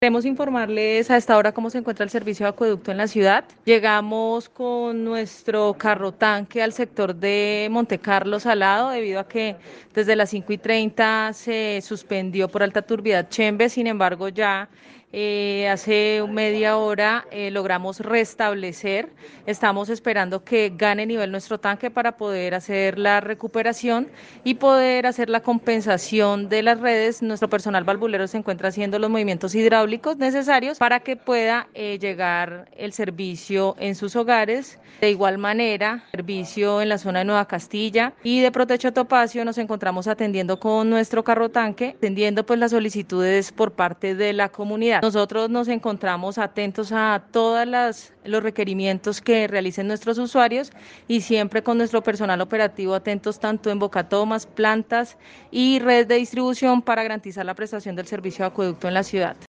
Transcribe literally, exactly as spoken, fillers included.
Queremos informarles a esta hora cómo se encuentra el servicio de acueducto en la ciudad. Llegamos con nuestro carro tanque al sector de Monte Carlo Salado debido a que desde las cinco y treinta se suspendió por alta turbidez Chembe. Sin embargo, ya eh, hace media hora eh, logramos restablecer. Estamos esperando que gane nivel nuestro tanque para poder hacer la recuperación y poder hacer la compensación de las redes. Nuestro personal valvulero se encuentra haciendo los movimientos hidráulicos necesarios para que pueda eh, llegar el servicio en sus hogares. De igual manera, servicio en la zona de Nueva Castilla y de Protecho Topacio nos encontramos atendiendo con nuestro carro tanque, atendiendo pues las solicitudes por parte de la comunidad. Nosotros nos encontramos atentos a todas las los requerimientos que realicen nuestros usuarios y siempre con nuestro personal operativo atentos tanto en bocatomas, plantas y redes de distribución para garantizar la prestación del servicio de acueducto en la ciudad.